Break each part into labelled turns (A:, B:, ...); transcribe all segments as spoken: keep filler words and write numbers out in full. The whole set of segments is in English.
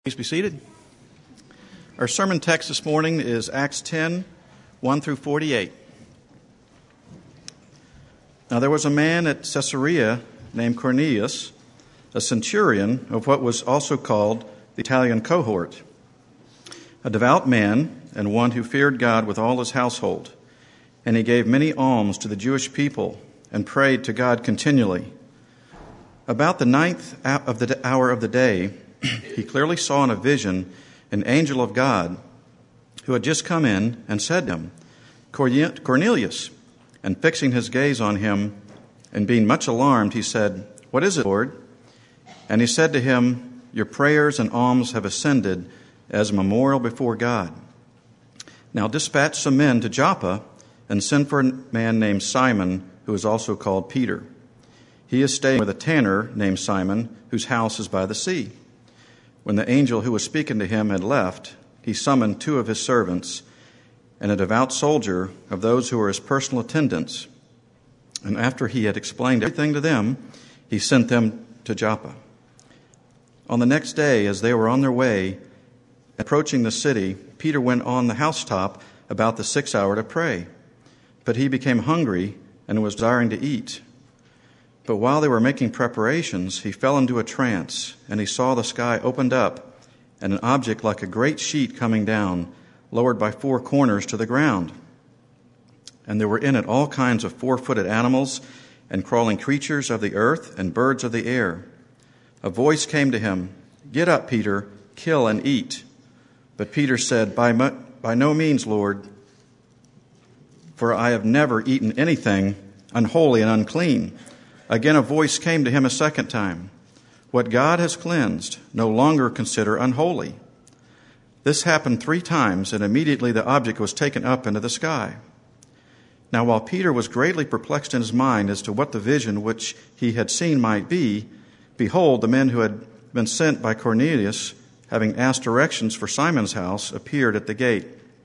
A: Please be seated. Our sermon text this morning is Acts ten, one through forty-eight. Now there was a man at Caesarea named Cornelius, a centurion of what was also called the Italian cohort, a devout man and one who feared God with all his household. And he gave many alms to the Jewish people and prayed to God continually. About the ninth of the hour of the day, he clearly saw in a vision an angel of God who had just come in and said to him, Cornelius. And fixing his gaze on him and being much alarmed, he said, What is it, Lord? And he said to him, Your prayers and alms have ascended as a memorial before God. Now dispatch some men to Joppa and send for a man named Simon, who is also called Peter. He is staying with a tanner named Simon, whose house is by the sea. When the angel who was speaking to him had left, he summoned two of his servants and a devout soldier of those who were his personal attendants. And after he had explained everything to them, he sent them to Joppa. On the next day, as they were on their way, approaching the city, Peter went on the housetop about the sixth hour to pray. But he became hungry and was desiring to eat. But while they were making preparations, he fell into a trance, and he saw the sky opened up, and an object like a great sheet coming down, lowered by four corners to the ground. And there were in it all kinds of four-footed animals, and crawling creatures of the earth, and birds of the air. A voice came to him, Get up, Peter, kill and eat. But Peter said, By, mo- by no means, Lord, for I have never eaten anything unholy and unclean. Again, a voice came to him a second time. What God has cleansed, no longer consider unholy. This happened three times, and immediately the object was taken up into the sky. Now, while Peter was greatly perplexed in his mind as to what the vision which he had seen might be, behold, the men who had been sent by Cornelius, having asked directions for Simon's house, appeared at the gate.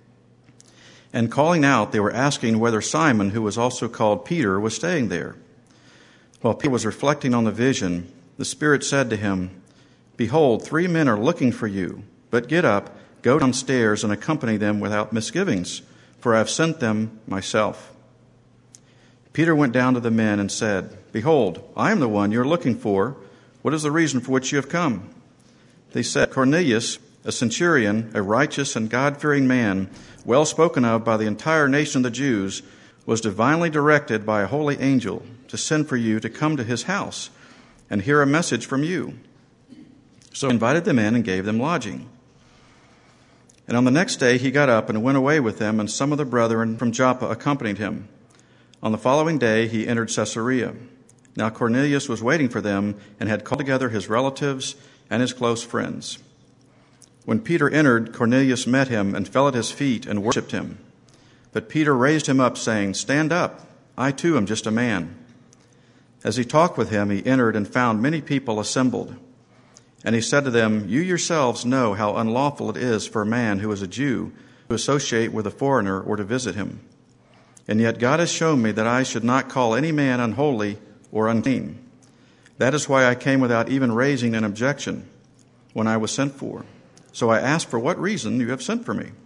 A: And calling out, they were asking whether Simon, who was also called Peter, was staying there. While Peter was reflecting on the vision, the Spirit said to him, Behold, three men are looking for you, but get up, go downstairs, and accompany them without misgivings, for I have sent them myself. Peter went down to the men and said, Behold, I am the one you are looking for. What is the reason for which you have come? They said, Cornelius, a centurion, a righteous and God-fearing man, well spoken of by the entire nation of the Jews, was divinely directed by a holy angel to send for you to come to his house and hear a message from you. So he invited them in and gave them lodging. And on the next day he got up and went away with them, and some of the brethren from Joppa accompanied him. On the following day he entered Caesarea. Now Cornelius was waiting for them and had called together his relatives and his close friends. When Peter entered, Cornelius met him and fell at his feet and worshipped him. But Peter raised him up, saying, Stand up, I too am just a man. As he talked with him, he entered and found many people assembled. And he said to them, You yourselves know how unlawful it is for a man who is a Jew to associate with a foreigner or to visit him. And yet God has shown me that I should not call any man unholy or unclean. That is why I came without even raising an objection when I was sent for. So I asked, For what reason you have sent for me?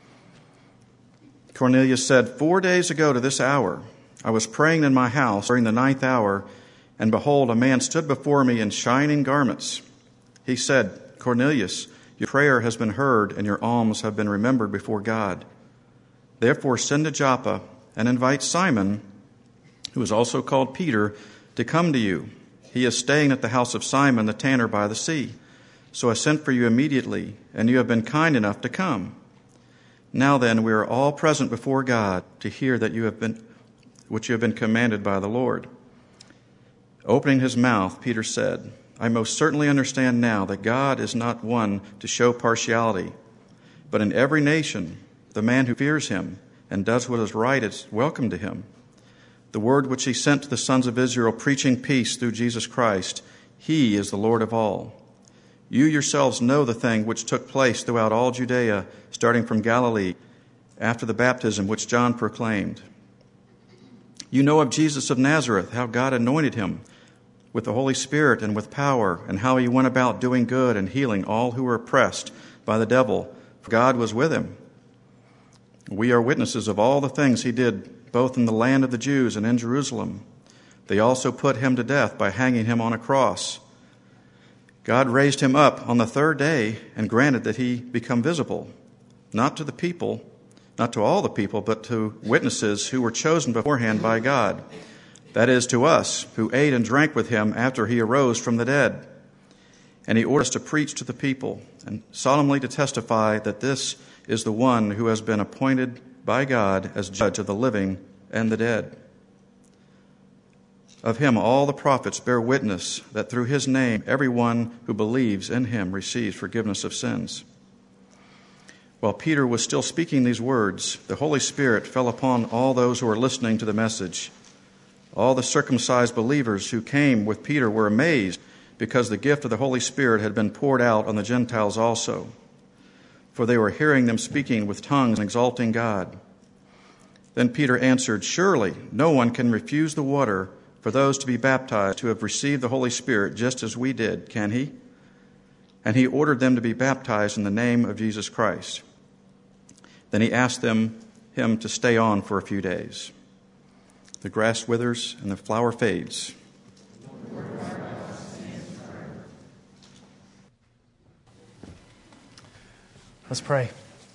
A: Cornelius said, Four days ago to this hour, I was praying in my house during the ninth hour, and behold, a man stood before me in shining garments. He said, Cornelius, your prayer has been heard, and your alms have been remembered before God. Therefore send to Joppa and invite Simon, who is also called Peter, to come to you. He is staying at the house of Simon the tanner by the sea. So I sent for you immediately, and you have been kind enough to come. Now then, we are all present before God to hear that you have been, which you have been commanded by the Lord. Opening his mouth, Peter said, I most certainly understand now that God is not one to show partiality, but in every nation, the man who fears him and does what is right is welcome to him. The word which he sent to the sons of Israel, preaching peace through Jesus Christ, he is the Lord of all. You yourselves know the thing which took place throughout all Judea, starting from Galilee, after the baptism which John proclaimed. You know of Jesus of Nazareth, how God anointed him with the Holy Spirit and with power, and how he went about doing good and healing all who were oppressed by the devil, for God was with him. We are witnesses of all the things he did, both in the land of the Jews and in Jerusalem. They also put him to death by hanging him on a cross. God raised him up on the third day and granted that he become visible, not to the people, not to all the people, but to witnesses who were chosen beforehand by God. That is, to us, who ate and drank with him after he arose from the dead. And he ordered us to preach to the people and solemnly to testify that this is the one who has been appointed by God as judge of the living and the dead. Of him all the prophets bear witness that through his name everyone who believes in him receives forgiveness of sins. While Peter was still speaking these words, the Holy Spirit fell upon all those who were listening to the message. All the circumcised believers who came with Peter were amazed because the gift of the Holy Spirit had been poured out on the Gentiles also. For they were hearing them speaking with tongues and exalting God. Then Peter answered, "Surely no one can refuse the water for those to be baptized who have received the Holy Spirit just as we did, can he?" And he ordered them to be baptized in the name of Jesus Christ. Then he asked them him to stay on for a few days. The grass withers and the flower fades.
B: Let's pray.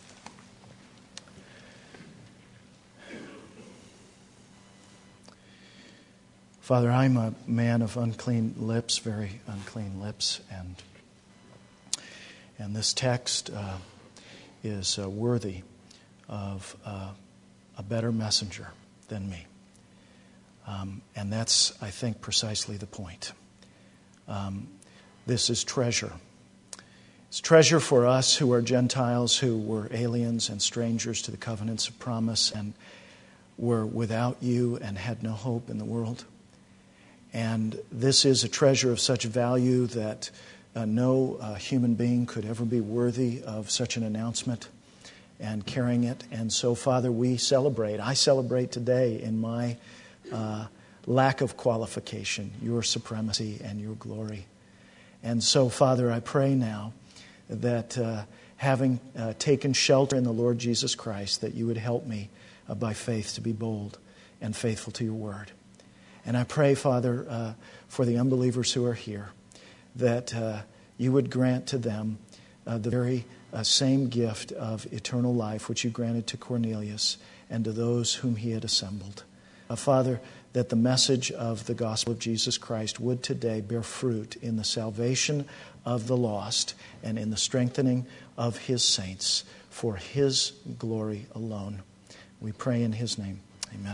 B: Father, I'm a man of unclean lips, very unclean lips, and and this text uh, is uh, worthy of uh, a better messenger than me. Um, and that's, I think, precisely the point. Um, this is treasure. It's treasure for us who are Gentiles, who were aliens and strangers to the covenants of promise and were without you and had no hope in the world. And this is a treasure of such value that uh, no uh, human being could ever be worthy of such an announcement and carrying it. And so, Father, we celebrate. I celebrate today in my uh, lack of qualification, your supremacy and your glory. And so, Father, I pray now that uh, having uh, taken shelter in the Lord Jesus Christ, that you would help me uh, by faith to be bold and faithful to your word. And I pray, Father, uh, for the unbelievers who are here, that uh, you would grant to them uh, the very uh, same gift of eternal life which you granted to Cornelius and to those whom he had assembled. Uh, Father, that the message of the gospel of Jesus Christ would today bear fruit in the salvation of the lost and in the strengthening of his saints for his glory alone. We pray in his name. Amen.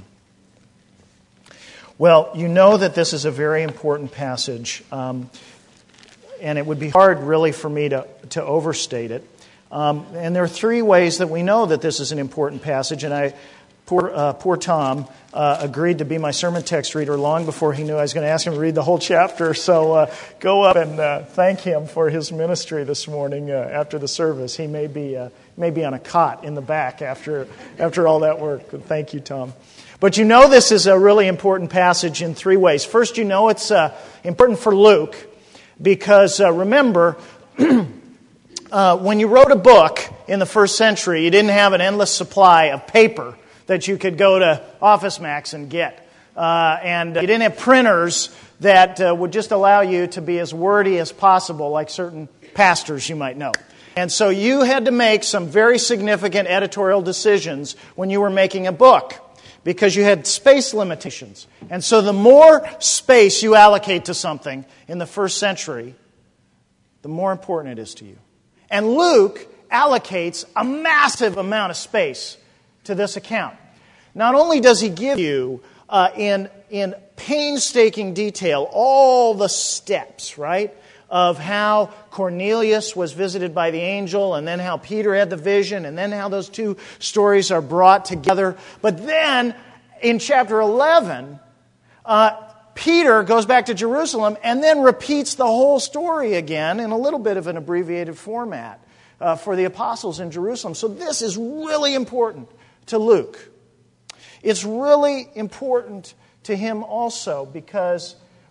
B: Well, you know that this is a very important passage, um, and it would be hard really for me to, to overstate it. Um, and there are three ways that we know that this is an important passage, and I, poor, uh, poor Tom uh, agreed to be my sermon text reader long before he knew I was going to ask him to read the whole chapter, so uh, go up and uh, thank him for his ministry this morning uh, after the service. He may be, uh, may be on a cot in the back after, after all that work. Thank you, Tom. But you know this is a really important passage in three ways. First, you know it's uh, important for Luke because, uh, remember, uh, when you wrote a book in the first century, you didn't have an endless supply of paper that you could go to OfficeMax and get. Uh, and you didn't have printers that uh, would just allow you to be as wordy as possible, like certain pastors you might know. And so you had to make some very significant editorial decisions when you were making a book, because you had space limitations. And so the more space you allocate to something in the first century, the more important it is to you. And Luke allocates a massive amount of space to this account. Not only does he give you uh, in, in painstaking detail all the steps, right, of how Cornelius was visited by the angel, and then how Peter had the vision, and then how those two stories are brought together. But then, in chapter eleven, uh, Peter goes back to Jerusalem and then repeats the whole story again in a little bit of an abbreviated format uh, for the apostles in Jerusalem. So this is really important to Luke. It's really important to him also because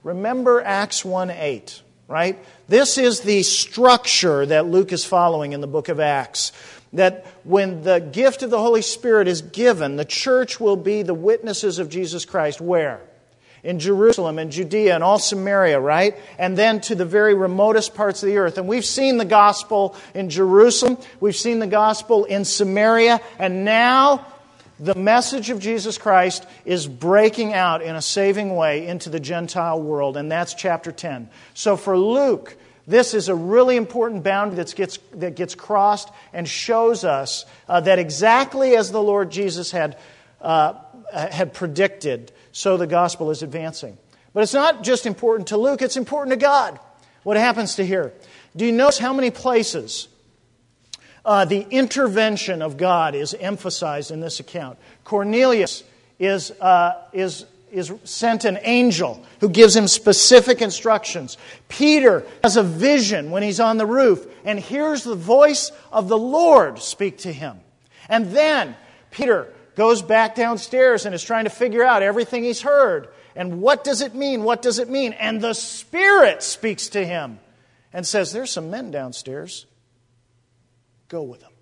B: remember Acts one eight, right? This is the structure that Luke is following in the book of Acts. That when the gift of the Holy Spirit is given, the church will be the witnesses of Jesus Christ. Where? In Jerusalem and Judea and all Samaria, right? And then to the very remotest parts of the earth. And we've seen the gospel in Jerusalem. We've seen the gospel in Samaria. And now the message of Jesus Christ is breaking out in a saving way into the Gentile world. And that's chapter ten. So for Luke, this is a really important boundary that gets, that gets crossed and shows us uh, that exactly as the Lord Jesus had, uh, had predicted, so the gospel is advancing. But it's not just important to Luke, it's important to God. What happens to here? Do you notice how many places uh, the intervention of God is emphasized in this account? Cornelius is uh, is is sent an angel who gives him specific instructions. Peter has a vision when he's on the roof and hears the voice of the Lord speak to him. And then Peter goes back downstairs and is trying to figure out everything he's heard. And what does it mean? What does it mean? And the Spirit speaks to him and says, there's some men downstairs. Go with them.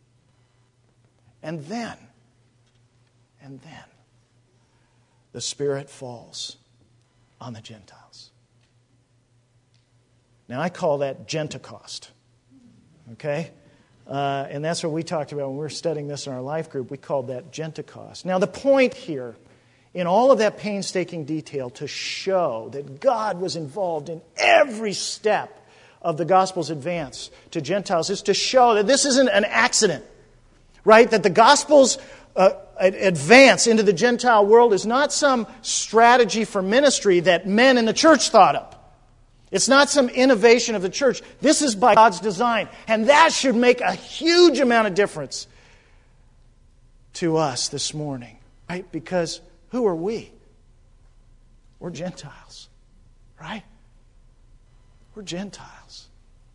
B: And then, and then, the Spirit falls on the Gentiles. Now, I call that Genticost. Okay? Uh, and that's what we talked about when we were studying this in our life group. We called that Genticost. Now, the point here, in all of that painstaking detail, to show that God was involved in every step of the gospel's advance to Gentiles, is to show that this isn't an accident, right? That the gospel's uh, advance into the Gentile world is not some strategy for ministry that men in the church thought up. It's not some innovation of the church. This is by God's design. And that should make a huge amount of difference to us this morning, right? Because who are we? We're Gentiles, right? We're Gentiles.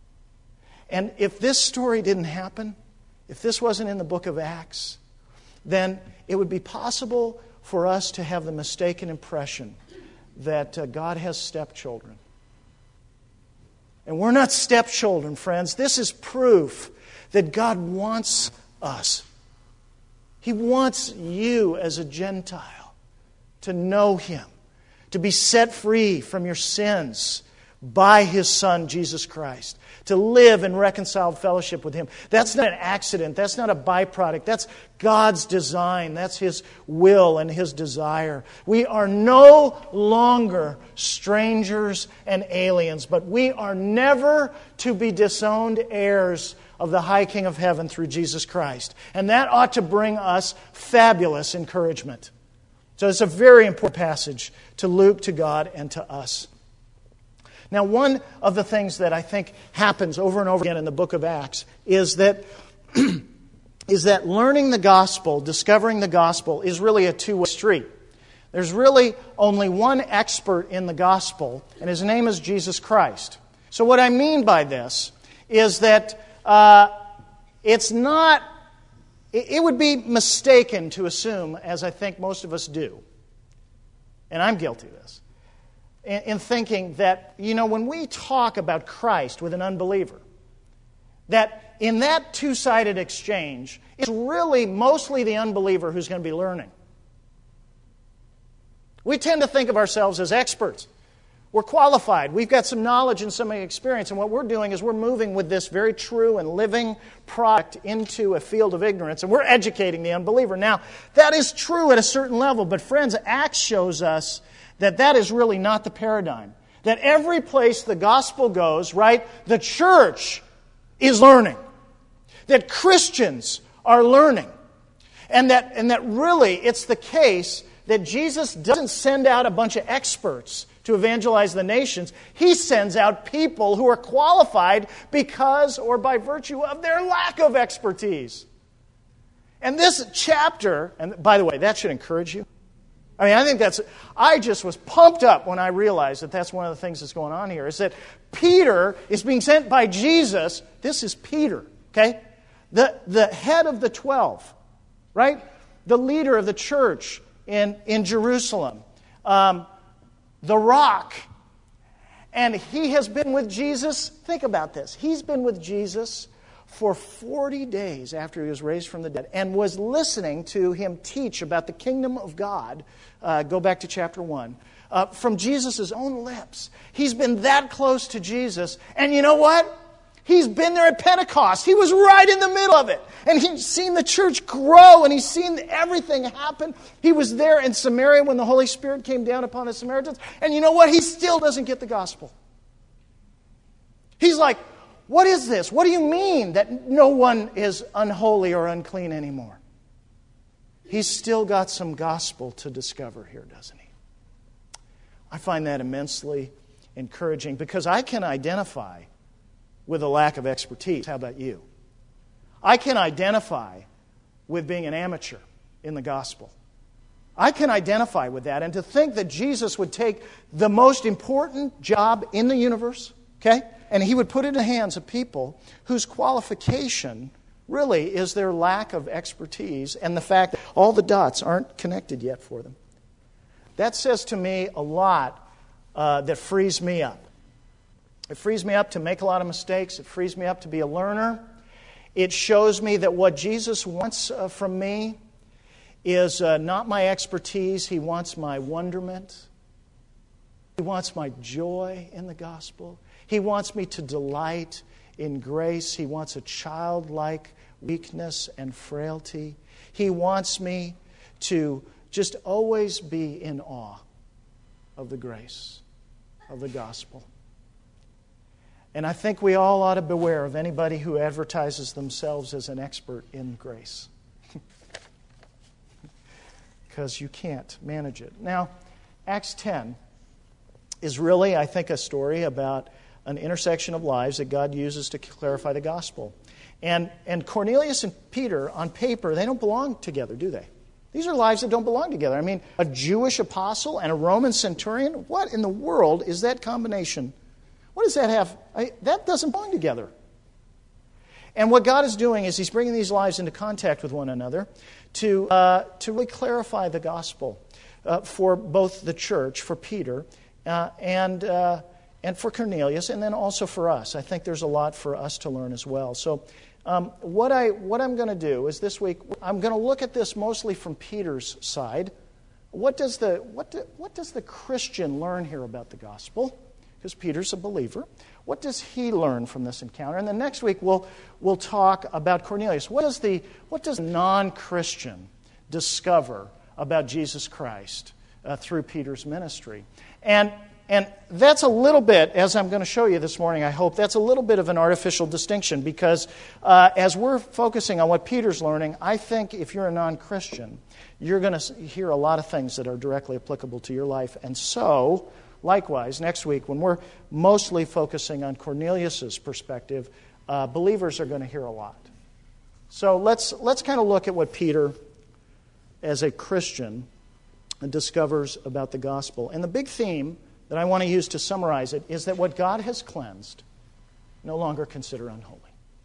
B: And if this story didn't happen, if this wasn't in the book of Acts, then it would be possible for us to have the mistaken impression that uh, God has stepchildren. And we're not stepchildren, friends. This is proof that God wants us. He wants you as a Gentile to know Him, to be set free from your sins by His Son, Jesus Christ, to live in reconciled fellowship with Him. That's not an accident. That's not a byproduct. That's God's design. That's His will and His desire. We are no longer strangers and aliens, but we are never to be disowned heirs of the High King of Heaven through Jesus Christ. And that ought to bring us fabulous encouragement. So it's a very important passage to Luke, to God, and to us. Now, one of the things that I think happens over and over again in the book of Acts is that is that learning the gospel, discovering the gospel, is really a two-way street. There's really only one expert in the gospel, and his name is Jesus Christ. So what I mean by this is that uh, it's not, it would be mistaken to assume, as I think most of us do, and I'm guilty of this, in thinking that, you know, when we talk about Christ with an unbeliever, that in that two-sided exchange, it's really mostly the unbeliever who's going to be learning. We tend to think of ourselves as experts. We're qualified. We've got some knowledge and some experience. And what we're doing is we're moving with this very true and living product into a field of ignorance. And we're educating the unbeliever. Now, that is true at a certain level. But friends, Acts shows us that that is really not the paradigm. That every place the gospel goes, right, the church is learning. That Christians are learning. And that, and that really it's the case that Jesus doesn't send out a bunch of experts to evangelize the nations. He sends out people who are qualified because or by virtue of their lack of expertise. And this chapter, and by the way, that should encourage you. I mean, I think that's, I just was pumped up when I realized that that's one of the things that's going on here, is that Peter is being sent by Jesus. This is Peter, okay? The, the head of the twelve, right? The leader of the church in, in Jerusalem. Um, the rock And he has been with Jesus, think about this, he's been with Jesus for forty days after he was raised from the dead and was listening to him teach about the kingdom of God. Uh, go back to chapter one. Uh, from Jesus' own lips. He's been that close to Jesus. And you know what? He's been there at Pentecost. He was right in the middle of it. And he's seen the church grow and he's seen everything happen. He was there in Samaria when the Holy Spirit came down upon the Samaritans. And you know what? He still doesn't get the gospel. He's like, what is this? What do you mean that no one is unholy or unclean anymore? He's still got some gospel to discover here, doesn't he? I find that immensely encouraging because I can identify with a lack of expertise. How about you? I can identify with being an amateur in the gospel. I can identify with that. And to think that Jesus would take the most important job in the universe, okay, and he would put it in the hands of people whose qualification really is their lack of expertise and the fact that all the dots aren't connected yet for them. That says to me a lot uh, that frees me up. It frees me up to make a lot of mistakes. It frees me up to be a learner. It shows me that what Jesus wants uh, from me is uh, not my expertise. He wants my wonderment. He wants my joy in the gospel. He wants me to delight in grace. He wants a childlike weakness and frailty. He wants me to just always be in awe of the grace of the gospel. And I think we all ought to beware of anybody who advertises themselves as an expert in grace. Because you can't manage it. Now, Acts ten is really, I think, a story about an intersection of lives that God uses to clarify the gospel. And, and Cornelius and Peter, on paper, they don't belong together, do they? These are lives that don't belong together. I mean, a Jewish apostle and a Roman centurion, what in the world is that combination? What does that have? I, that doesn't belong together. And what God is doing is He's bringing these lives into contact with one another to, uh, to really clarify the gospel uh, for both the church, for Peter, uh, and, uh, and for Cornelius, and then also for us. I think there's a lot for us to learn as well. So um, what, I, what I'm going to do is this week, I'm going to look at this mostly from Peter's side. What does the, what do, what does the Christian learn here about the gospel? Because Peter's a believer. What does he learn from this encounter? And then next week we'll we'll talk about Cornelius. What does the what does non-Christian discover about Jesus Christ uh, through Peter's ministry? And and that's a little bit, as I'm going to show you this morning, I hope, that's a little bit of an artificial distinction because uh, as we're focusing on what Peter's learning, I think if you're a non-Christian, you're going to hear a lot of things that are directly applicable to your life. And so, likewise, next week, when we're mostly focusing on Cornelius' perspective, uh, believers are going to hear a lot. So let's let's kind of look at what Peter, as a Christian, discovers about the gospel. And the big theme that I want to use to summarize it is that what God has cleansed, no longer consider unholy.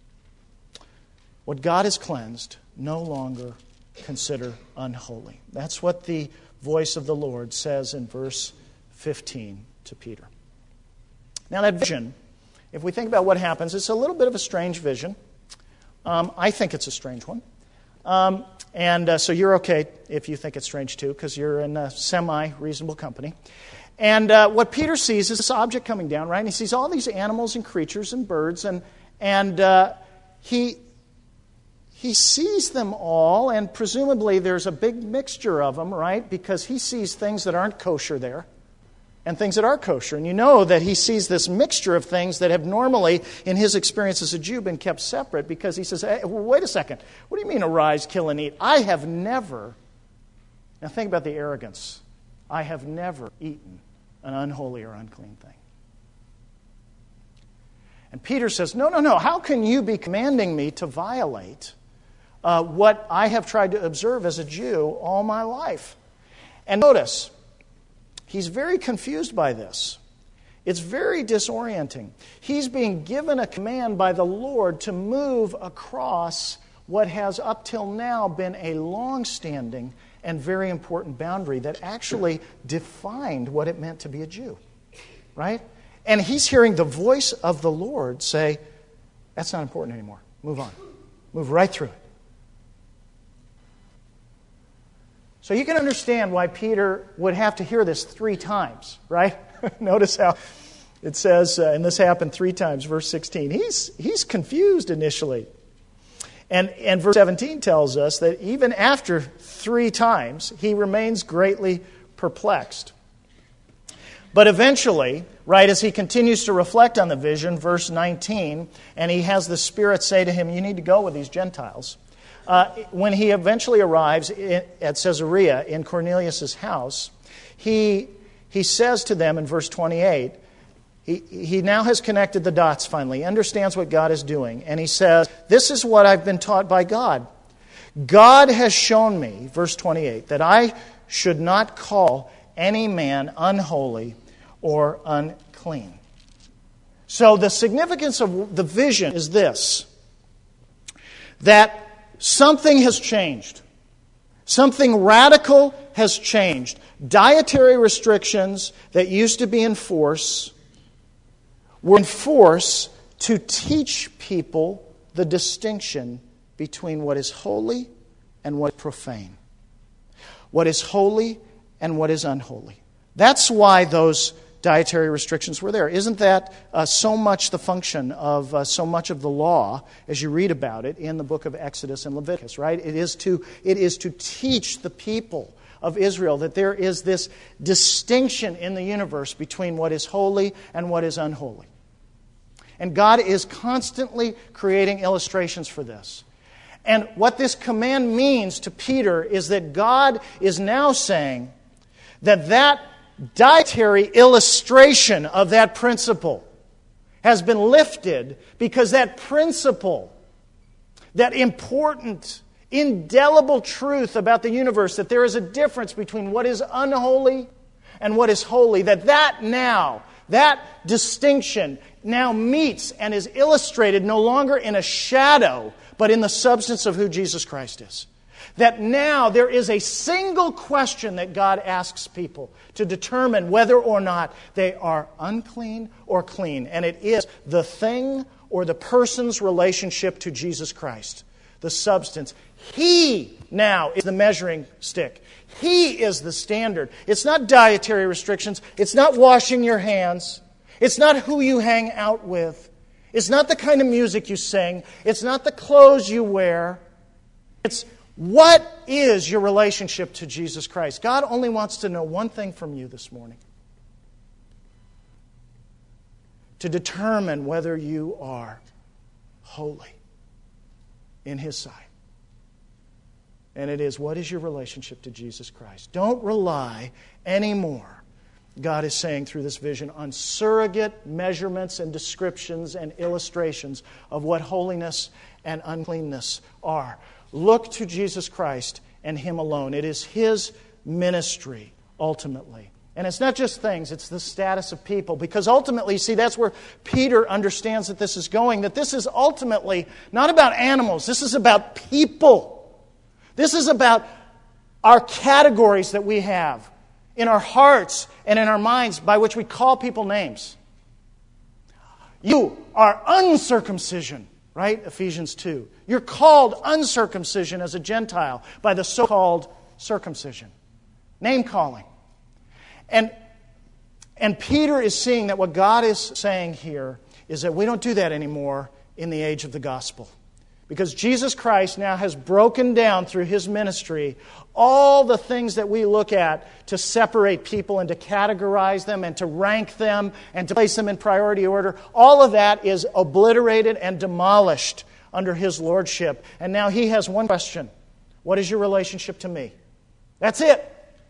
B: What God has cleansed, no longer consider unholy. That's what the voice of the Lord says in verse fifteen to Peter. Now that vision, if we think about what happens, it's a little bit of a strange vision. Um, I think it's a strange one. Um, and uh, so you're okay if you think it's strange too, because you're in a semi-reasonable company. And uh, what Peter sees is this object coming down, right? And he sees all these animals and creatures and birds, and and uh, he he sees them all, and presumably there's a big mixture of them, right? Because he sees things that aren't kosher there, and things that are kosher. And you know that he sees this mixture of things that have normally, in his experience as a Jew, been kept separate, because he says, hey, wait a second, what do you mean arise, kill, and eat? I have never, now think about the arrogance, I have never eaten an unholy or unclean thing. And Peter says, no, no, no, how can you be commanding me to violate uh, what I have tried to observe as a Jew all my life? And notice, he's very confused by this. It's very disorienting. He's being given a command by the Lord to move across what has up till now been a long-standing and very important boundary that actually defined what it meant to be a Jew. Right? And he's hearing the voice of the Lord say, that's not important anymore. Move on. Move right through it. So you can understand why Peter would have to hear this three times, right? Notice how it says, uh, and this happened three times, verse sixteen. He's, he's confused initially. And, and verse seventeen tells us that even after three times, he remains greatly perplexed. But eventually, right, as he continues to reflect on the vision, verse nineteen, and he has the Spirit say to him, you need to go with these Gentiles. Uh, when he eventually arrives in, at Caesarea in Cornelius' house, he, he says to them in verse twenty-eight, he, he now has connected the dots finally, he understands what God is doing, and he says, this is what I've been taught by God. God has shown me, verse twenty-eight, that I should not call any man unholy or unclean. So the significance of the vision is this, that something has changed. Something radical has changed. Dietary restrictions that used to be in force were in force to teach people the distinction between what is holy and what is profane. What is holy and what is unholy. That's why those dietary restrictions were there. Isn't that uh, so much the function of uh, so much of the law as you read about it in the book of Exodus and Leviticus, right? It is to, it is to teach the people of Israel that there is this distinction in the universe between what is holy and what is unholy. And God is constantly creating illustrations for this. And what this command means to Peter is that God is now saying that that dietary illustration of that principle has been lifted because that principle, that important, indelible truth about the universe, that there is a difference between what is unholy and what is holy, that that now, that distinction now meets and is illustrated no longer in a shadow, but in the substance of who Jesus Christ is. That now there is a single question that God asks people to determine whether or not they are unclean or clean. And it is the thing or the person's relationship to Jesus Christ, the substance. He now is the measuring stick. He is the standard. It's not dietary restrictions. It's not washing your hands. It's not who you hang out with. It's not the kind of music you sing. It's not the clothes you wear. It's what is your relationship to Jesus Christ? God only wants to know one thing from you this morning. To determine whether you are holy in His sight. And it is, what is your relationship to Jesus Christ? Don't rely anymore, God is saying through this vision, on surrogate measurements and descriptions and illustrations of what holiness and uncleanness are. Look to Jesus Christ and Him alone. It is His ministry, ultimately. And it's not just things, it's the status of people. Because ultimately, see, that's where Peter understands that this is going. That this is ultimately not about animals. This is about people. This is about our categories that we have in our hearts and in our minds by which we call people names. You are uncircumcision. Right? Ephesians two. You're called uncircumcision as a Gentile by the so-called circumcision. Name calling. And, and Peter is seeing that what God is saying here is that we don't do that anymore in the age of the gospel. Because Jesus Christ now has broken down through His ministry all the things that we look at to separate people and to categorize them and to rank them and to place them in priority order. All of that is obliterated and demolished under His lordship. And now He has one question. What is your relationship to me? That's it.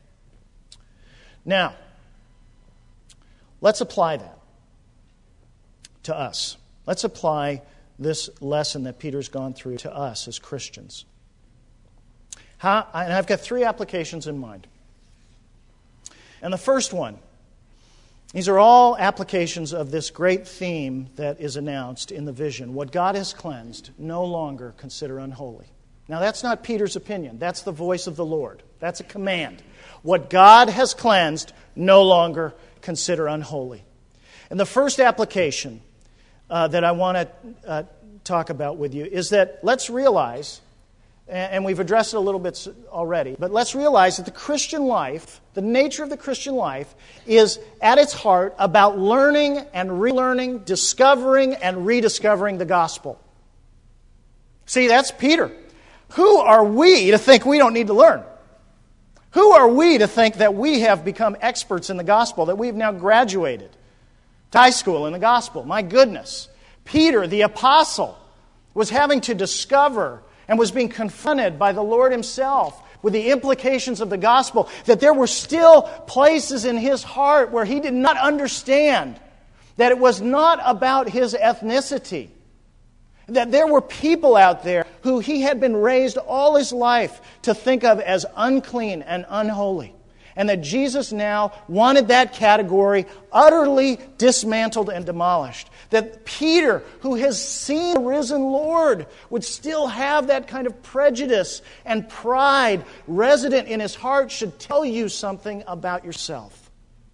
B: Now, let's apply that to us. Let's apply this lesson that Peter's gone through to us as Christians. How, and I've got three applications in mind. And the first one, these are all applications of this great theme that is announced in the vision. What God has cleansed, no longer consider unholy. Now that's not Peter's opinion. That's the voice of the Lord. That's a command. What God has cleansed, no longer consider unholy. And the first application uh, that I want to uh, talk about with you is that let's realize, and we've addressed it a little bit already, but let's realize that the Christian life, the nature of the Christian life, is at its heart about learning and relearning, discovering and rediscovering the gospel. See, that's Peter. Who are we to think we don't need to learn? Who are we to think that we have become experts in the gospel, that we've now graduated to high school in the gospel? My goodness. Peter, the apostle, was having to discover and was being confronted by the Lord Himself with the implications of the gospel, that there were still places in his heart where he did not understand that it was not about his ethnicity, that there were people out there who he had been raised all his life to think of as unclean and unholy, and that Jesus now wanted that category utterly dismantled and demolished. That Peter, who has seen the risen Lord, would still have that kind of prejudice and pride resident in his heart should tell you something about yourself.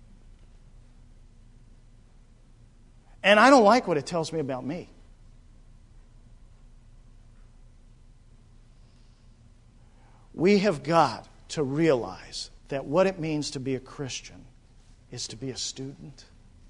B: And I don't like what it tells me about me. We have got to realize that what it means to be a Christian is to be a student.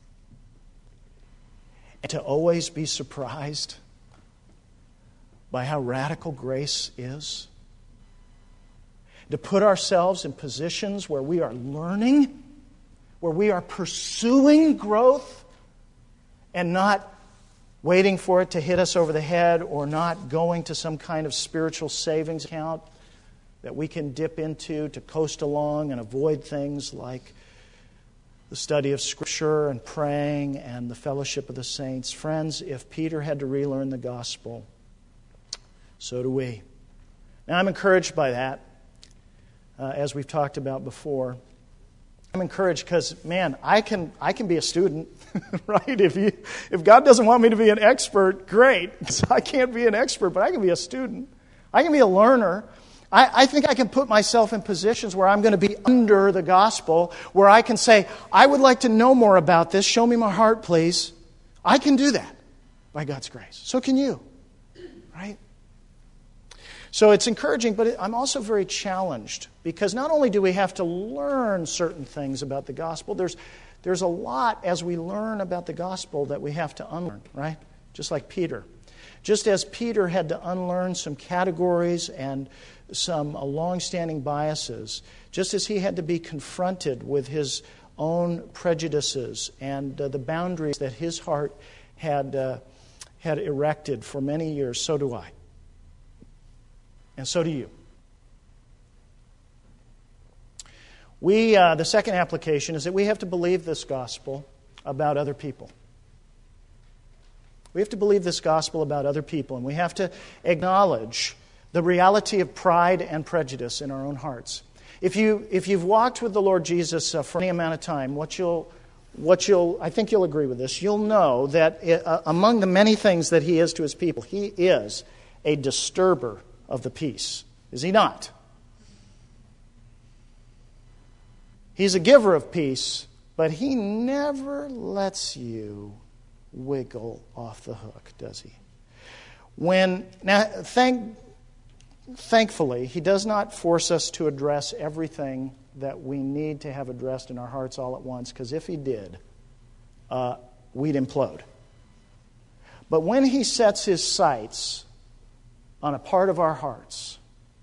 B: And to always be surprised by how radical grace is. To put ourselves in positions where we are learning, where we are pursuing growth, and not waiting for it to hit us over the head, or not going to some kind of spiritual savings account that we can dip into to coast along and avoid things like the study of Scripture and praying and the fellowship of the saints. Friends, if Peter had to relearn the gospel, so do we. Now, I'm encouraged by that, uh, as we've talked about before. I'm encouraged because, man, I can I can be a student, right? If you if God doesn't want me to be an expert, great. I can't be an expert, but I can be a student. I can be a learner. I, I think I can put myself in positions where I'm going to be under the gospel, where I can say, I would like to know more about this. Show me my heart, please. I can do that by God's grace. So can you, right? So it's encouraging, but I'm also very challenged, because not only do we have to learn certain things about the gospel, there's there's a lot as we learn about the gospel that we have to unlearn, right? Just like Peter. Just as Peter had to unlearn some categories and some uh, long-standing biases, just as he had to be confronted with his own prejudices and uh, the boundaries that his heart had uh, had erected for many years, so do I. And so do you. We, uh, the second application is that we have to believe this gospel about other people. We have to believe this gospel about other people, and we have to acknowledge the reality of pride and prejudice in our own hearts. If you if you've walked with the Lord Jesus uh, for any amount of time, what you'll what you'll I think you'll agree with this. You'll know that uh, among the many things that He is to His people, He is a disturber of the peace. Is He not? He's a giver of peace, but He never lets you wiggle off the hook, does He? When now, thank, thankfully, He does not force us to address everything that we need to have addressed in our hearts all at once, because if He did, uh, we'd implode. But when He sets His sights on a part of our hearts,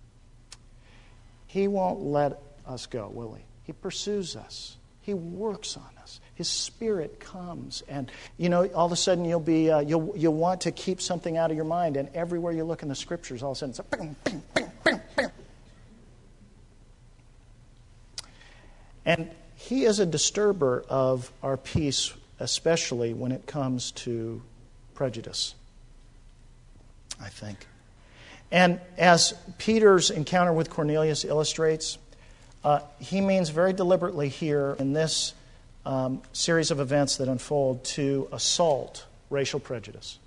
B: He won't let us go, will He? He pursues us. He works on us. His Spirit comes, and you know, all of a sudden you'll be uh, you'll you'll want to keep something out of your mind, and everywhere you look in the Scriptures, all of a sudden it's a bing, bing, bing, bing, bing. And He is a disturber of our peace, especially when it comes to prejudice, I think. And as Peter's encounter with Cornelius illustrates, uh, he means very deliberately here in this um, series of events that unfold to assault racial prejudice.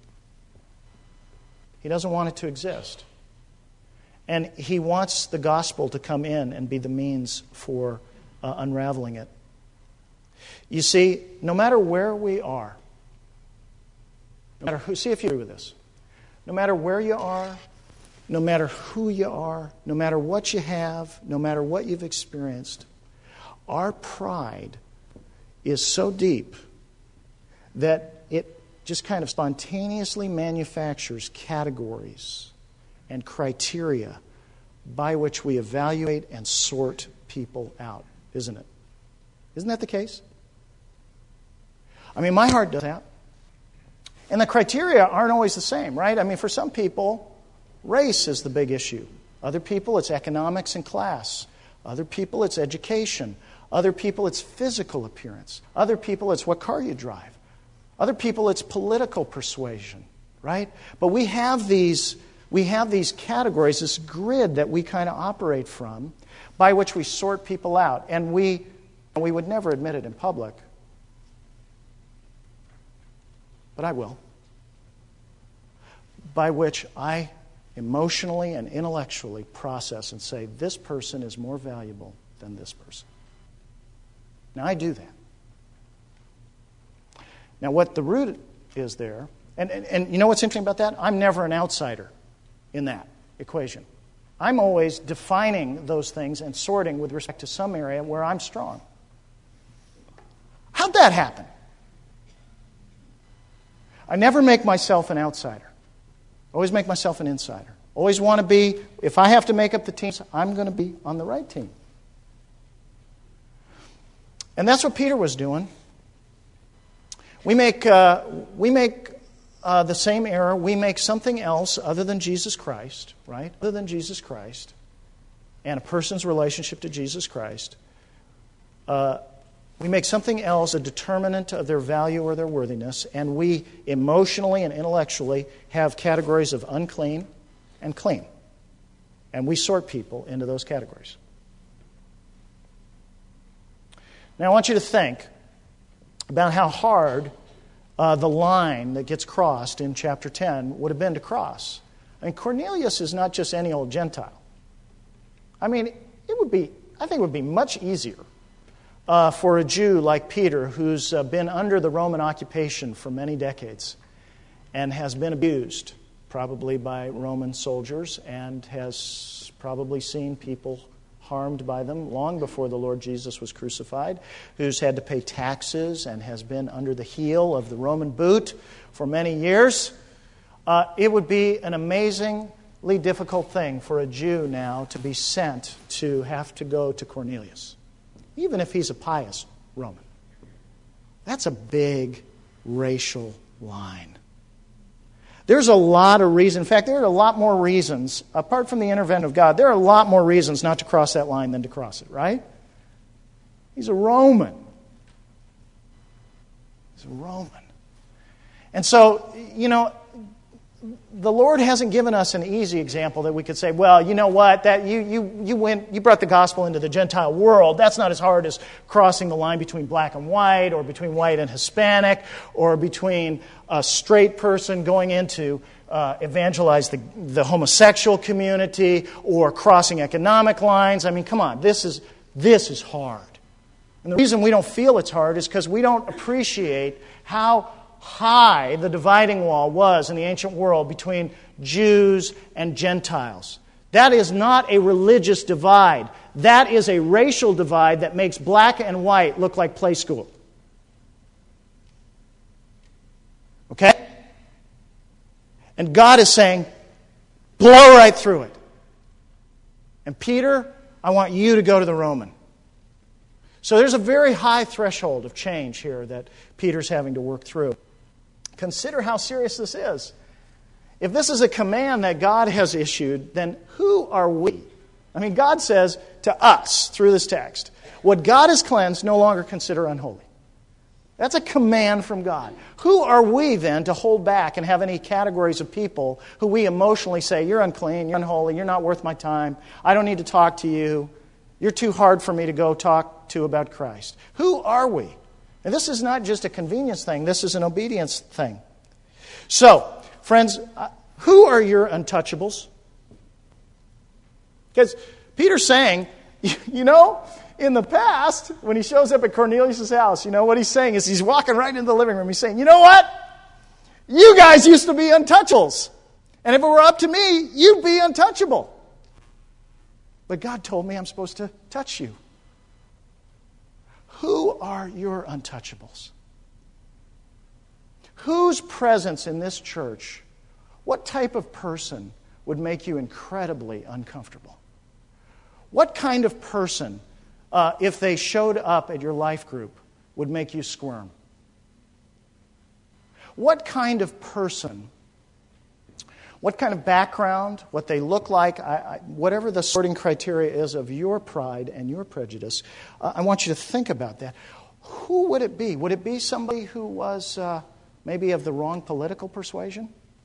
B: He doesn't want it to exist. And he wants the gospel to come in and be the means for uh, unraveling it. You see, no matter where we are, no matter who, see if you agree with this, no matter where you are, no matter who you are, no matter what you have, no matter what you've experienced, our pride is so deep that it just kind of spontaneously manufactures categories and criteria by which we evaluate and sort people out, isn't it? Isn't that the case? I mean, my heart does that. And the criteria aren't always the same, right? I mean, for some people, race is the big issue. Other people, it's economics and class. Other people, it's education. Other people, it's physical appearance. Other people, it's what car you drive. Other people, it's political persuasion, right? But we have these, we have these categories, this grid that we kind of operate from, by which we sort people out. And we, we would never admit it in public. But I will. By which I emotionally and intellectually process and say, this person is more valuable than this person. Now, I do that. Now, what the root is there, and, and, and you know what's interesting about that? I'm never an outsider in that equation. I'm always defining those things and sorting with respect to some area where I'm strong. How'd that happen? I never make myself an outsider. I always make myself an insider. Always want to be, if I have to make up the teams, I'm going to be on the right team. And that's what Peter was doing. We make uh, we make uh, the same error. We make something else other than Jesus Christ, right? Other than Jesus Christ and a person's relationship to Jesus Christ. Uh, we make something else a determinant of their value or their worthiness, and we emotionally and intellectually have categories of unclean and clean. And we sort people into those categories. Now, I want you to think about how hard uh, the line that gets crossed in chapter ten would have been to cross. I mean, Cornelius is not just any old Gentile. I mean, it would be, I think it would be much easier uh, for a Jew like Peter, who's uh, been under the Roman occupation for many decades and has been abused, probably by Roman soldiers, and has probably seen people harmed by them long before the Lord Jesus was crucified, who's had to pay taxes and has been under the heel of the Roman boot for many years. Uh, it would be an amazingly difficult thing for a Jew now to be sent to have to go to Cornelius, even if he's a pious Roman. That's a big racial line. There's a lot of reasons. In fact, there are a lot more reasons, apart from the intervention of God, there are a lot more reasons not to cross that line than to cross it, right? He's a Roman. He's a Roman. And so, you know, the Lord hasn't given us an easy example that we could say, well, you know what, that you you you went you brought the gospel into the Gentile world. That's not as hard as crossing the line between black and white, or between white and Hispanic, or between a straight person going into uh, evangelize the, the homosexual community, or crossing economic lines. I mean, come on, this is this is hard. And the reason we don't feel it's hard is because we don't appreciate how high the dividing wall was in the ancient world between Jews and Gentiles. That is not a religious divide. That is a racial divide that makes black and white look like play school. Okay? And God is saying, blow right through it. And Peter, I want you to go to the Roman. So there's a very high threshold of change here that Peter's having to work through. Consider how serious this is. If this is a command that God has issued, then who are we? I mean, God says to us through this text, what God has cleansed, no longer consider unholy. That's a command from God. Who are we then to hold back and have any categories of people who we emotionally say, you're unclean, you're unholy, you're not worth my time, I don't need to talk to you, you're too hard for me to go talk to about Christ? Who are we? And this is not just a convenience thing. This is an obedience thing. So, friends, who are your untouchables? Because Peter's saying, You know, in the past, when he shows up at Cornelius' house, you know what he's saying is he's walking right into the living room. He's saying, you know what? You guys used to be untouchables. And if it were up to me, you'd be untouchable. But God told me I'm supposed to touch you. Who are your untouchables? Whose presence in this church, what type of person would make you incredibly uncomfortable? What kind of person, uh, if they showed up at your life group, would make you squirm? What kind of person, what kind of background, what they look like, I, I, whatever the sorting criteria is of your pride and your prejudice, uh, I want you to think about that. Who would it be? Would it be somebody who was uh, maybe of the wrong political persuasion?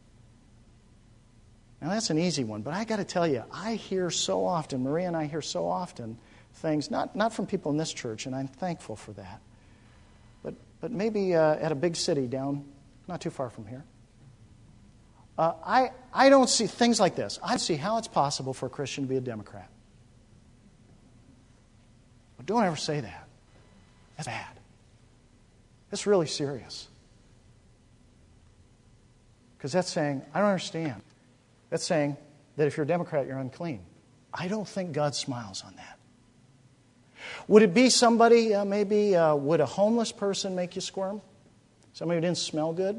B: Now, that's an easy one, but I got to tell you, I hear so often, Maria and I hear so often things, not, not from people in this church, and I'm thankful for that, but, but maybe uh, at a big city down not too far from here. Uh, I, I don't see things like this. I don't see how it's possible for a Christian to be a Democrat. But don't ever say that. That's bad. It's really serious. Because that's saying, I don't understand. That's saying that if you're a Democrat, you're unclean. I don't think God smiles on that. Would it be somebody, uh, maybe, uh, would a homeless person make you squirm? Somebody who didn't smell good?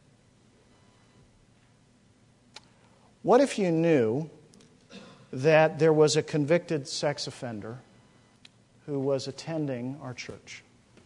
B: What if you knew that there was a convicted sex offender who was attending our church?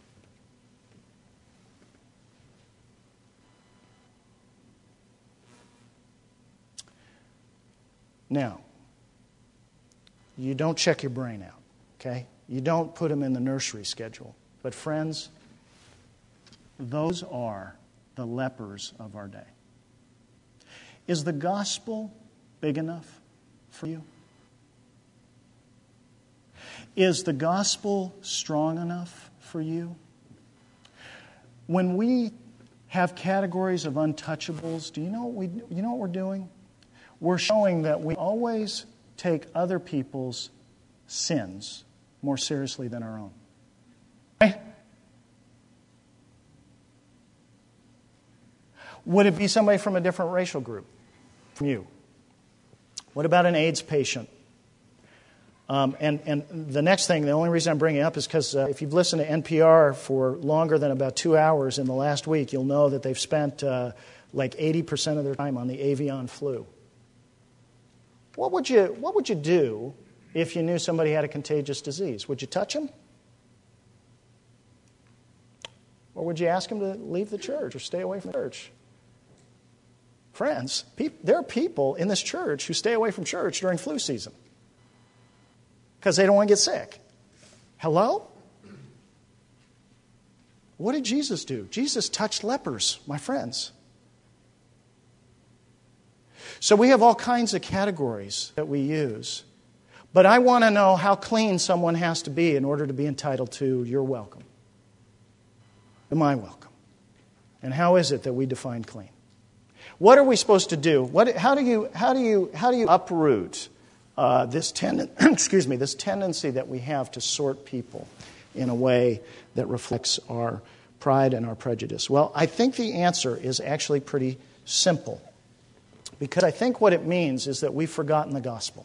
B: Now, you don't check your brain out, okay? You don't put them in the nursery schedule. But friends, those are the lepers of our day. Is the gospel big enough for you? Is the gospel strong enough for you? When we have categories of untouchables, do you know what we you know what we're doing? We're showing that we always take other people's sins more seriously than our own. Right? Would it be somebody from a different racial group from you? What about an AIDS patient? Um, and, and the next thing, the only reason I'm bringing it up is because uh, if you've listened to N P R for longer than about two hours in the last week, you'll know that they've spent uh, like eighty percent of their time on the avian flu. What would you What would you do if you knew somebody had a contagious disease? Would you touch them? Or would you ask them to leave the church or stay away from the church? Friends, pe- there are people in this church who stay away from church during flu season because they don't want to get sick. Hello? What did Jesus do? Jesus touched lepers, my friends. So we have all kinds of categories that we use. But I want to know how clean someone has to be in order to be entitled to your welcome. To my welcome. And how is it that we define clean? What are we supposed to do? What, how do you how do you how do you uproot uh, this tenden- excuse me this tendency that we have to sort people in a way that reflects our pride and our prejudice? Well, I think the answer is actually pretty simple, because I think what it means is that we've forgotten the gospel.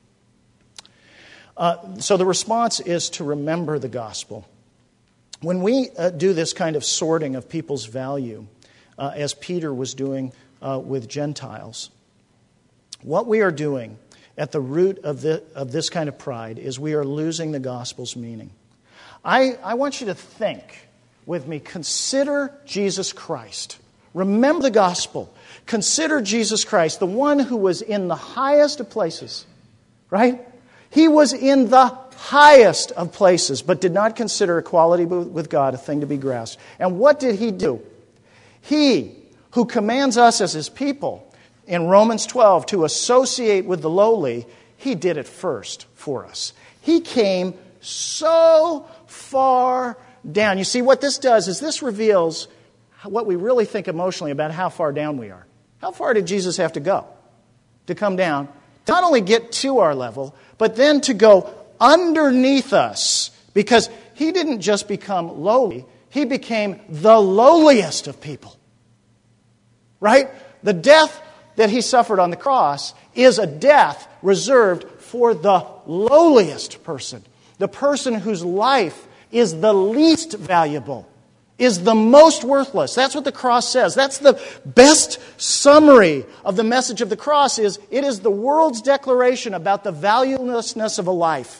B: Uh, so the response is to remember the gospel. When we uh, do this kind of sorting of people's value, uh, as Peter was doing uh, with Gentiles, what we are doing at the root of, the, of this kind of pride is we are losing the gospel's meaning. I, I want you to think with me, consider Jesus Christ. Remember the gospel. Consider Jesus Christ, the one who was in the highest of places, right? He was in the highest of places, but did not consider equality with God a thing to be grasped. And what did he do? He, who commands us as his people in Romans twelve to associate with the lowly, he did it first for us. He came so far down. You see, what this does is this reveals what we really think emotionally about how far down we are. How far did Jesus have to go to come down? To not only get to our level, but then to go underneath us, because he didn't just become lowly, he became the lowliest of people. Right? The death that he suffered on the cross is a death reserved for the lowliest person. The person whose life is the least valuable, is the most worthless. That's what the cross says. That's the best summary of the message of the cross. Is it is the world's declaration about the valuelessness of a life.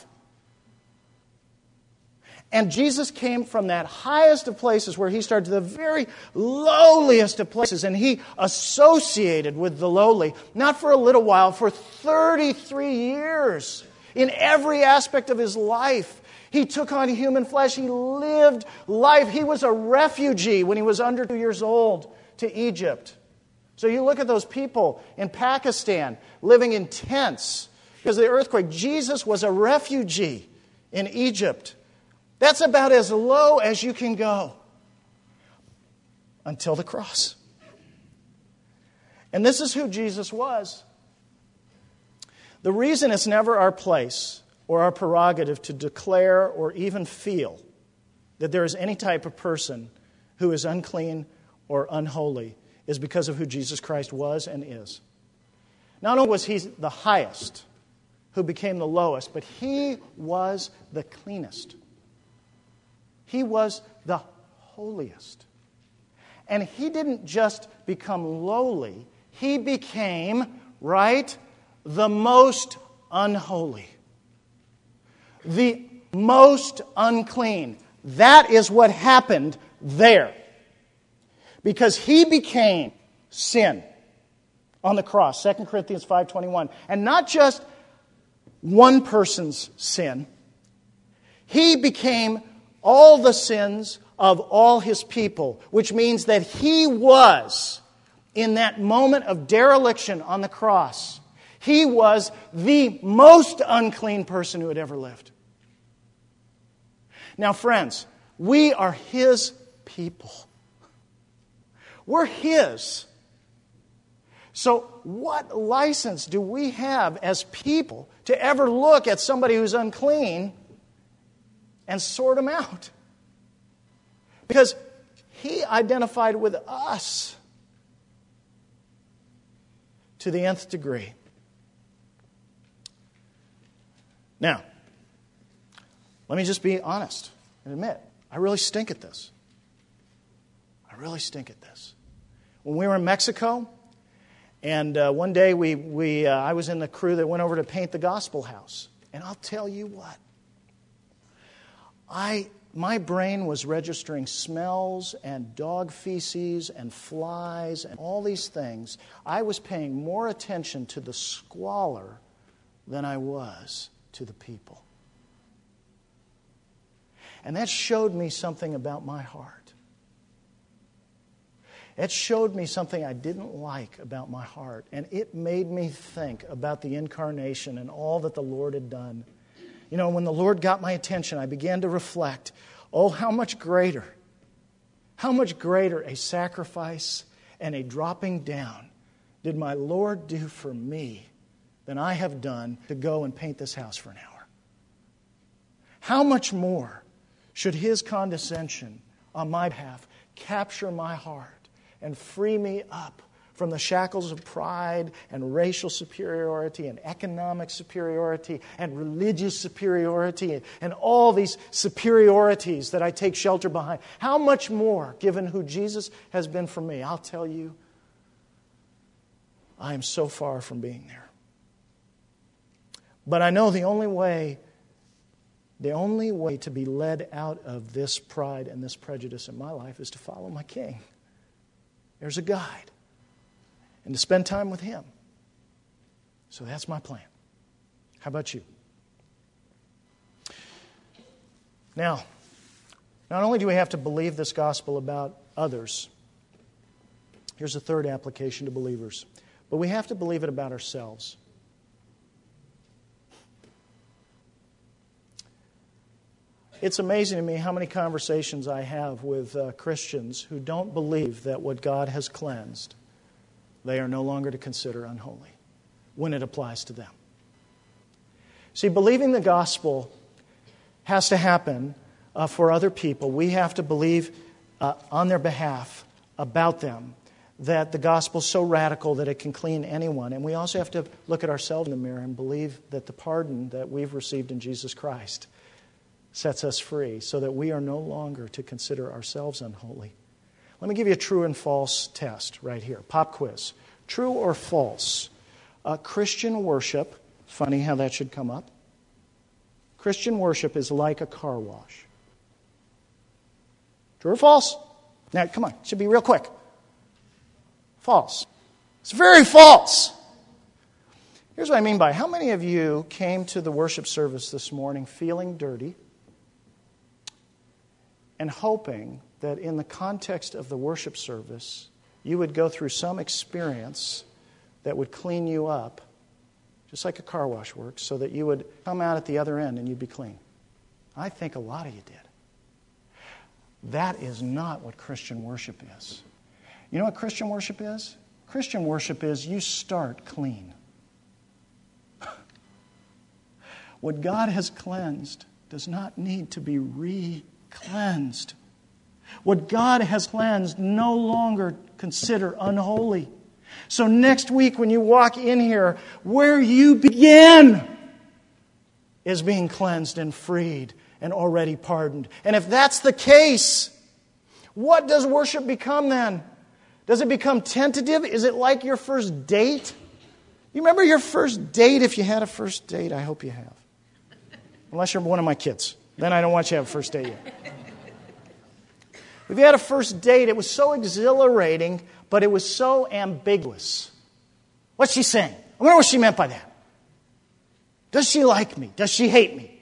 B: And Jesus came from that highest of places where he started to the very lowliest of places. And he associated with the lowly, not for a little while, for thirty-three years. In every aspect of his life, he took on human flesh. He lived life. He was a refugee when he was under two years old to Egypt. So you look at those people in Pakistan living in tents because of the earthquake. Jesus was a refugee in Egypt. That's about as low as you can go until the cross. And this is who Jesus was. The reason it's never our place or our prerogative to declare or even feel that there is any type of person who is unclean or unholy is because of who Jesus Christ was and is. Not only was he the highest who became the lowest, but he was the cleanest. He was the holiest. And he didn't just become lowly, he became, right, the most unholy. The most unclean. That is what happened there. Because he became sin on the cross, Second Corinthians five twenty-one. And not just one person's sin. He became all the sins of all his people, which means that he was, in that moment of dereliction on the cross, he was the most unclean person who had ever lived. Now, friends, we are his people. We're his. So what license do we have as people to ever look at somebody who's unclean and sort them out? Because he identified with us to the nth degree. Now, let me just be honest and admit, I really stink at this. I really stink at this. When we were in Mexico, and uh, one day we, we uh, I was in the crew that went over to paint the Gospel House. And I'll tell you what, I my brain was registering smells and dog feces and flies and all these things. I was paying more attention to the squalor than I was to the people. And that showed me something about my heart. It showed me something I didn't like about my heart. And it made me think about the incarnation and all that the Lord had done. You know, when the Lord got my attention, I began to reflect, oh, how much greater, how much greater a sacrifice and a dropping down did my Lord do for me than I have done to go and paint this house for an hour. How much more should his condescension on my behalf capture my heart and free me up from the shackles of pride and racial superiority and economic superiority and religious superiority and all these superiorities that I take shelter behind. How much more, given who Jesus has been for me? I'll tell you, I am so far from being there. But I know the only way, the only way to be led out of this pride and this prejudice in my life is to follow my King. There's a guide. And to spend time with him. So that's my plan. How about you? Now, not only do we have to believe this gospel about others, here's a third application to believers, but we have to believe it about ourselves. It's amazing to me how many conversations I have with uh, Christians who don't believe that what God has cleansed, they are no longer to consider unholy when it applies to them. See, believing the gospel has to happen uh, for other people. We have to believe uh, on their behalf about them that the gospel is so radical that it can clean anyone. And we also have to look at ourselves in the mirror and believe that the pardon that we've received in Jesus Christ sets us free so that we are no longer to consider ourselves unholy. Let me give you a true and false test right here. Pop quiz. True or false? Uh, Christian worship, funny how that should come up. Christian worship is like a car wash. True or false? Now, come on, it should be real quick. False. It's very false. Here's what I mean by it. How many of you came to the worship service this morning feeling dirty and hoping that in the context of the worship service, you would go through some experience that would clean you up, just like a car wash works, so that you would come out at the other end and you'd be clean? I think a lot of you did. That is not what Christian worship is. You know what Christian worship is? Christian worship is you start clean. What God has cleansed does not need to be re-cleansed. What God has cleansed, no longer consider unholy. So next week when you walk in here, where you begin is being cleansed and freed and already pardoned. And if that's the case, what does worship become then? Does it become tentative? Is it like your first date? You remember your first date? If you had a first date, I hope you have. Unless you're one of my kids. Then I don't want you to have a first date yet. If you had a first date, it was so exhilarating, but it was so ambiguous. What's she saying? I wonder what she meant by that. Does she like me? Does she hate me?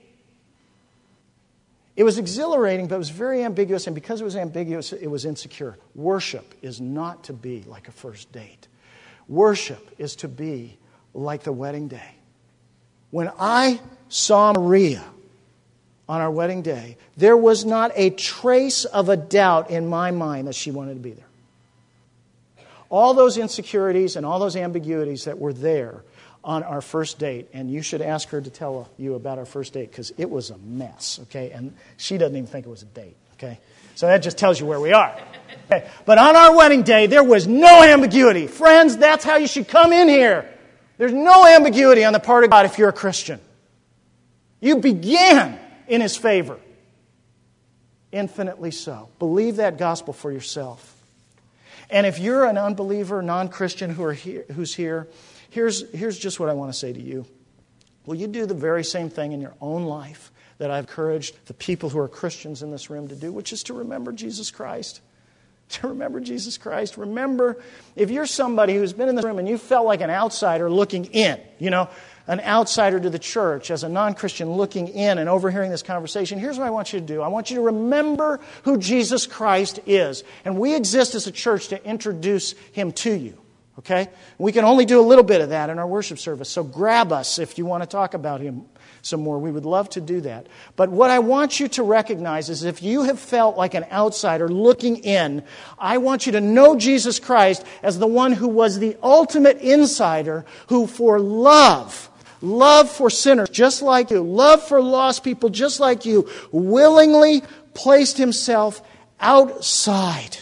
B: It was exhilarating, but it was very ambiguous, and because it was ambiguous, it was insecure. Worship is not to be like a first date. Worship is to be like the wedding day. When I saw Maria on our wedding day, there was not a trace of a doubt in my mind that she wanted to be there. All those insecurities and all those ambiguities that were there on our first date, and you should ask her to tell you about our first date because it was a mess, okay? And she doesn't even think it was a date, okay? So that just tells you where we are. Okay? But on our wedding day, there was no ambiguity. Friends, that's how you should come in here. There's no ambiguity on the part of God if you're a Christian. You began in His favor. Infinitely so. Believe that gospel for yourself. And if you're an unbeliever, non-Christian who are here, who's here, here's, here's just what I want to say to you. Will you do the very same thing in your own life that I've encouraged the people who are Christians in this room to do, which is to remember Jesus Christ? To remember Jesus Christ. Remember, if you're somebody who's been in this room and you felt like an outsider looking in, you know, an outsider to the church as a non-Christian looking in and overhearing this conversation, here's what I want you to do. I want you to remember who Jesus Christ is. And we exist as a church to introduce Him to you. Okay? We can only do a little bit of that in our worship service. So grab us if you want to talk about Him some more. We would love to do that. But what I want you to recognize is if you have felt like an outsider looking in, I want you to know Jesus Christ as the one who was the ultimate insider, who for love, love for sinners just like you, love for lost people just like you, willingly placed Himself outside.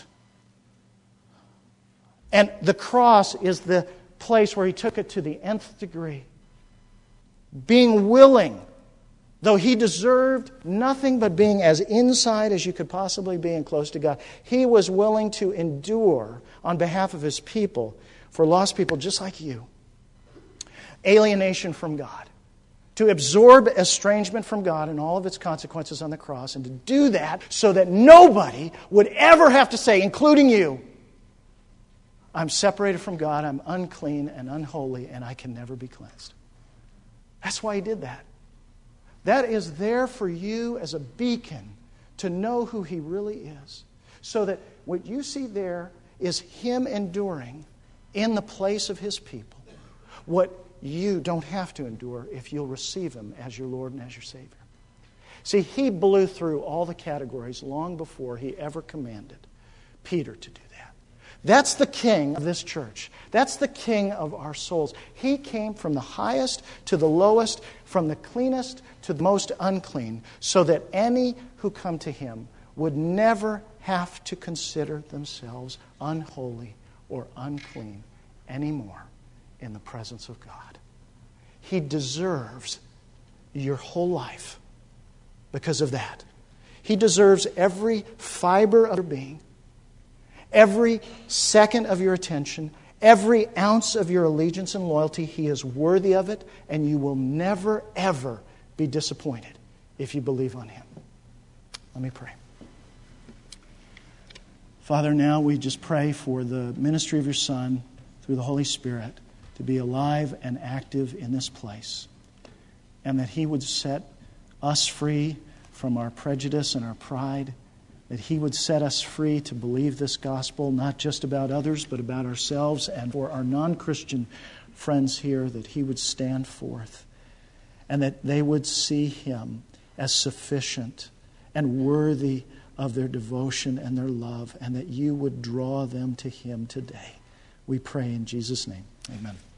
B: And the cross is the place where He took it to the nth degree. Being willing, though He deserved nothing but being as inside as you could possibly be and close to God, He was willing to endure on behalf of His people, for lost people just like you, alienation from God, to absorb estrangement from God and all of its consequences on the cross, and to do that so that nobody would ever have to say, including you, I'm separated from God, I'm unclean and unholy, and I can never be cleansed. That's why He did that. That is there for you as a beacon to know who He really is. So that what you see there is Him enduring in the place of His people what you don't have to endure if you'll receive Him as your Lord and as your Savior. See, He blew through all the categories long before He ever commanded Peter to do that. That's the king of this church. That's the king of our souls. He came from the highest to the lowest, from the cleanest to the most unclean, so that any who come to him would never have to consider themselves unholy or unclean anymore in the presence of God. He deserves your whole life because of that. He deserves every fiber of your being, every second of your attention, every ounce of your allegiance and loyalty. He is worthy of it, and you will never, ever be disappointed if you believe on him. Let me pray. Father, now we just pray for the ministry of your Son through the Holy Spirit to be alive and active in this place, and that he would set us free from our prejudice and our pride, that he would set us free to believe this gospel, not just about others, but about ourselves, and for our non-Christian friends here, that he would stand forth, and that they would see him as sufficient and worthy of their devotion and their love, and that you would draw them to him today. We pray in Jesus' name. Amen.